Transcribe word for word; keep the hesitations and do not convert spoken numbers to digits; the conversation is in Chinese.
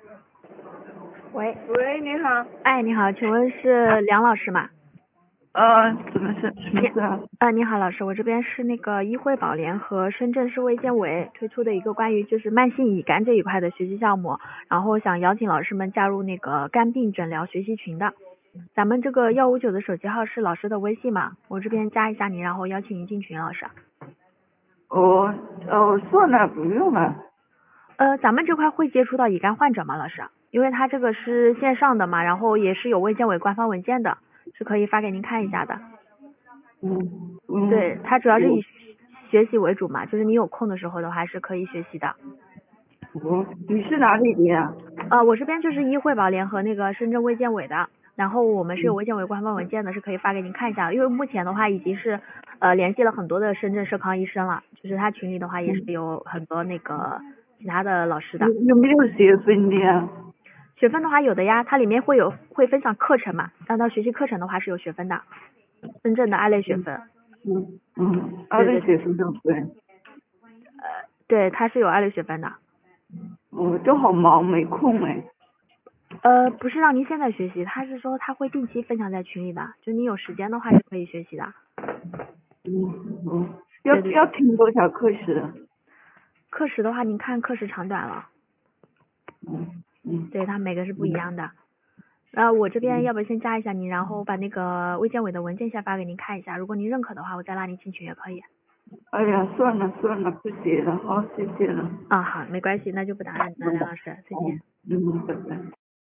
喂， 喂，你好。 哎，你好，请问是梁老师吗？ 呃，什么事？什么事啊？ 呃，你好，老师，我这边是那个医惠保联和深圳市卫健委推出的一个关于就是慢性乙肝这一块的学习项目，然后想邀请老师们加入那个肝病诊疗学习群的。咱们这个幺五九的手机号是老师的微信嘛？我这边加一下你，然后邀请你进群，老师。 哦哦，算了，不用了。 呃，咱们这块会接触到乙肝患者吗，老师？因为他这个是线上的嘛，然后也是有卫健委官方文件的，是可以发给您看一下的。 嗯嗯。 对，它主要是以学习为主嘛，就是你有空的时候的话是可以学习的。 我，你是哪里的呀？ 呃，我这边就是医惠保联和那个深圳卫健委的，然后我们是有卫健委官方文件的，是可以发给您看一下的。因为目前的话已经是呃联系了很多的深圳社康医生了，就是他群里的话也是有很多那个其他的老师的。 有有没有学分的呀？ 学分的话有的呀，它里面会有会分享课程嘛，让他学习课程的话是有学分的，真正的二类学分。 嗯嗯，二类学分都分。 呃，对，它是有二类学分的。 我就好忙，没空哎。 呃，不是让您现在学习，他是说他会定期分享在群里的，就你有时间的话是可以学习的。 嗯嗯，要对对要听多少课时？ 课时的话，您看课时长短了。 嗯嗯。 对，它每个是不一样的。呃，我这边要不先加一下您，然后把那个卫健委的文件先发给您看一下，如果您认可的话，我再拉您进群也可以。 哎呀，算了算了，不写了，好，谢谢了。 啊，好，没关系，那就不打扰您了，梁老师，再见。 嗯，拜拜。